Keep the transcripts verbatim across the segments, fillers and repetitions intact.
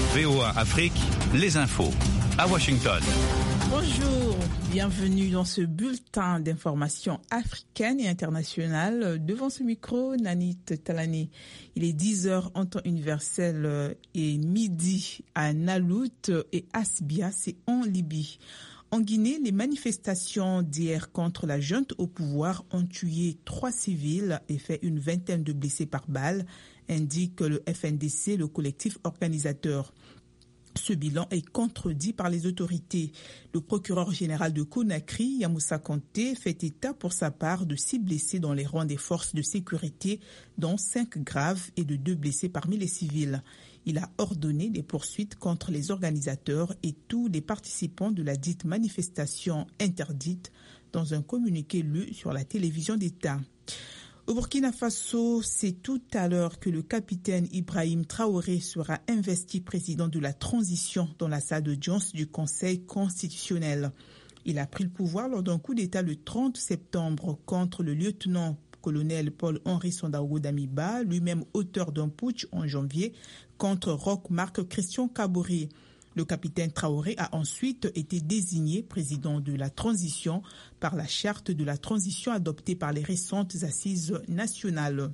V O A Afrique, les infos à Washington. Bonjour, bienvenue dans ce bulletin d'information africaine et internationale. Devant ce micro, Nanit Talani. Il est dix heures en temps universel et midi à Nalout et Asbia, c'est en Libye. En Guinée, les manifestations d'hier contre la junte au pouvoir ont tué trois civils et fait une vingtaine de blessés par balle, indique le F N D C, le collectif organisateur. Ce bilan est contredit par les autorités. Le procureur général de Conakry, Yamoussa Kanté, fait état pour sa part de six blessés dans les rangs des forces de sécurité, dont cinq graves et de deux blessés parmi les civils. Il a ordonné des poursuites contre les organisateurs et tous les participants de la dite manifestation interdite dans un communiqué lu sur la télévision d'État. Au Burkina Faso, c'est tout à l'heure que le capitaine Ibrahim Traoré sera investi président de la transition dans la salle d'audience du Conseil constitutionnel. Il a pris le pouvoir lors d'un coup d'État le trente septembre contre le lieutenant-colonel Paul-Henri Sandaogo Damiba, lui-même auteur d'un putsch en janvier contre Roch Marc Christian Kabore. Le capitaine Traoré a ensuite été désigné président de la transition par la charte de la transition adoptée par les récentes assises nationales.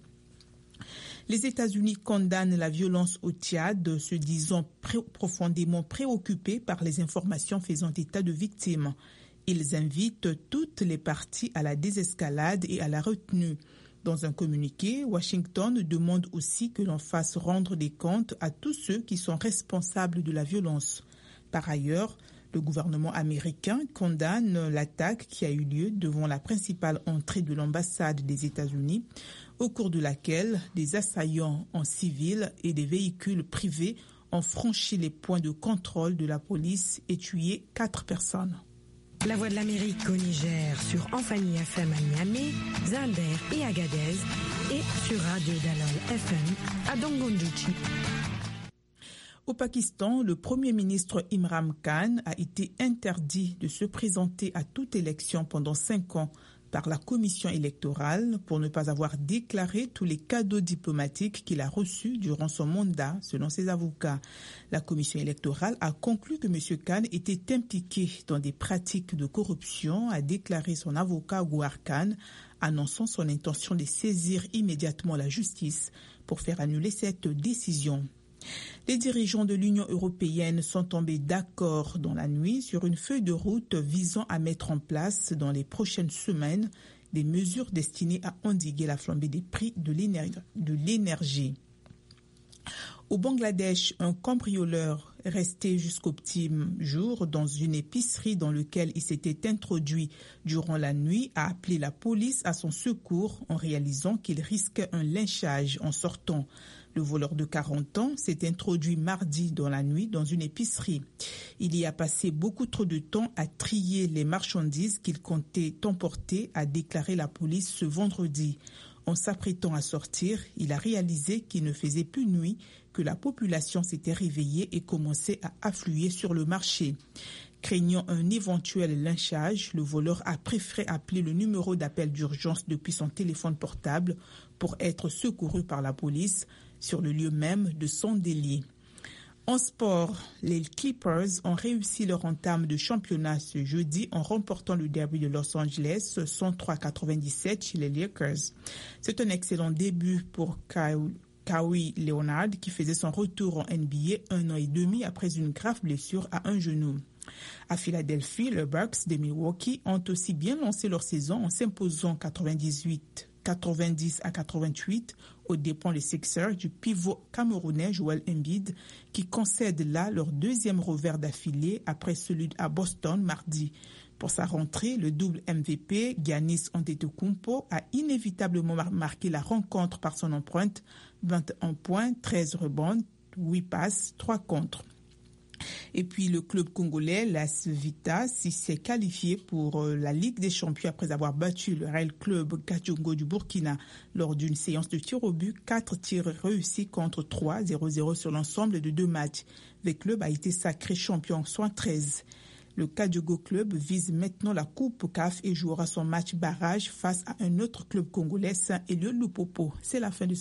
Les États-Unis condamnent la violence au Tchad, se disant pré- profondément préoccupés par les informations faisant état de victimes. Ils invitent toutes les parties à la désescalade et à la retenue. Dans un communiqué, Washington demande aussi que l'on fasse rendre des comptes à tous ceux qui sont responsables de la violence. Par ailleurs, le gouvernement américain condamne l'attaque qui a eu lieu devant la principale entrée de l'ambassade des États-Unis, au cours de laquelle des assaillants en civil et des véhicules privés ont franchi les points de contrôle de la police et tué quatre personnes. La Voix de l'Amérique au Niger sur Enfani F M à Niamey, Zinder et Agadez et sur Radio Dalol F M à Dongondouchi. Au Pakistan, le Premier ministre Imran Khan a été interdit de se présenter à toute élection pendant cinq ans par la commission électorale pour ne pas avoir déclaré tous les cadeaux diplomatiques qu'il a reçus durant son mandat, selon ses avocats. La commission électorale a conclu que M. Khan était impliqué dans des pratiques de corruption, a déclaré son avocat Gouhar Khan, annonçant son intention de saisir immédiatement la justice pour faire annuler cette décision. Les dirigeants de l'Union européenne sont tombés d'accord dans la nuit sur une feuille de route visant à mettre en place dans les prochaines semaines des mesures destinées à endiguer la flambée des prix de l'énergie. Au Bangladesh, un cambrioleur resté jusqu'au petit jour dans une épicerie dans laquelle il s'était introduit durant la nuit a appelé la police à son secours en réalisant qu'il risquait un lynchage en sortant. Le voleur de quarante ans s'est introduit mardi dans la nuit dans une épicerie. Il y a passé beaucoup trop de temps à trier les marchandises qu'il comptait emporter, a déclaré la police ce vendredi. En s'apprêtant à sortir, il a réalisé qu'il ne faisait plus nuit, que la population s'était réveillée et commençait à affluer sur le marché. Craignant un éventuel lynchage, le voleur a préféré appeler le numéro d'appel d'urgence depuis son téléphone portable pour être secouru par la police sur le lieu même de son délit. En sport, les Clippers ont réussi leur entame de championnat ce jeudi en remportant le derby de Los Angeles cent trois à quatre-vingt-dix-sept chez les Lakers. C'est un excellent début pour Kyle Kawhi Leonard qui faisait son retour en N B A un an et demi après une grave blessure à un genou. À Philadelphie, les Bucks de Milwaukee ont aussi bien lancé leur saison en s'imposant quatre-vingt-dix-huit quatre-vingt-dix à quatre-vingt-huit aux dépens des Sixers du pivot camerounais Joel Embiid qui concède là leur deuxième revers d'affilée après celui à Boston mardi. Pour sa rentrée, le double M V P Giannis Antetokounmpo a inévitablement marqué la rencontre par son empreinte, vingt et un points, treize rebonds, huit passes, trois contres. Et puis le club congolais, l'As Vita, s'est qualifié pour la Ligue des Champions après avoir battu le Real Club Kachungo du Burkina lors d'une séance de tir au but, quatre tirs réussis contre trois, zéro zéro sur l'ensemble de deux matchs. Le club a été sacré champion en soixante-treize. Le Kachungo Club vise maintenant la Coupe C A F et jouera son match barrage face à un autre club congolais, Saint-Éloi Lupopo. C'est la fin de ce